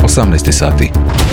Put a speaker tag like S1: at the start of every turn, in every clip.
S1: 18 sati.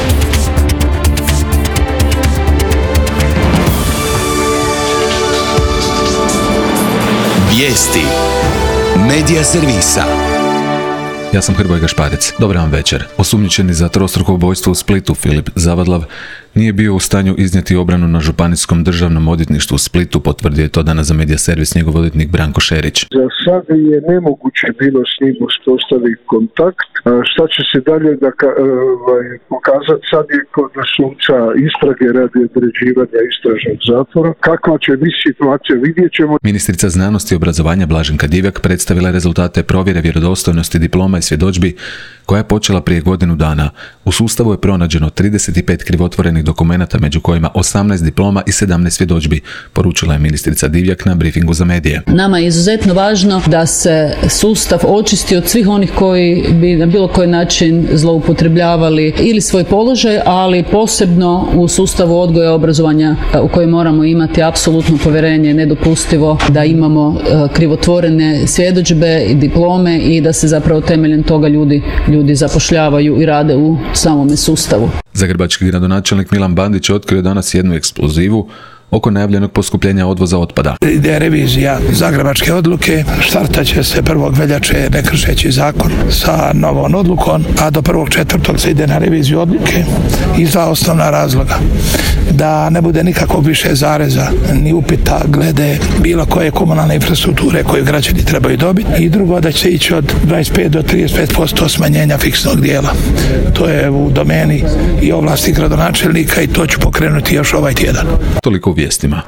S2: Vijesti Medija servisa.
S1: Ja sam Hrvoje Gašparec. Dobar vam večer. Osumnjičeni za trostruko ubojstvo u Splitu Filip Zavadlav nije bio u stanju iznijeti obranu na Županijskom državnom odvjetništvu u Splitu, potvrdio je to danas za Medija servis njegov odvjetnik Branko Šerić.
S3: Za sada je nemoguće bilo s njim uspostaviti kontakt. Šta će se dalje pokazati, sad je kod suca istrage radi određivanja istražnog zatvora. Kakva će biti situacija, vidjet ćemo.
S1: Ministrica znanosti i obrazovanja Blaženka Divjak predstavila rezultate provjere vjerodostojnosti diploma i svjedodžbi koja je počela prije godinu dana. U sustavu je pronađeno 35 krivotvorenih dokumenata, među kojima 18 diploma i 17 svjedodžbi, poručila je ministrica Divjak na brifingu za medije.
S4: Nama je izuzetno važno da se sustav očisti od svih onih koji bi na bilo koji način zloupotrebljavali ili svoj položaj, ali posebno u sustavu odgoja i obrazovanja u kojem moramo imati apsolutno povjerenje. Nedopustivo da imamo krivotvorene svjedodžbe i diplome i da se zapravo temeljem toga ljudi zapošljavaju i rade u samome sustavu.
S1: Zagrebački gradonačelnik Milan Bandić otkrio danas jednu eksplozivu oko najavljenog poskupljenja odvoza otpada.
S5: Ide revizija zagrebačke odluke, štartaće se 1. veljače ne kršeći zakon sa novom odlukom, a do 1.4. se ide na reviziju odluke iz dva osnovna razloga. Da ne bude nikakvog više zareza ni upita glede bilo koje komunalne infrastrukture koju građani trebaju dobiti, i drugo da će se ići od 25 do 35% smanjenja fiksnog dijela. To je u domeni i ovlasti gradonačelnika i to ću pokrenuti još ovaj tjedan.
S1: Toliko u vijestima.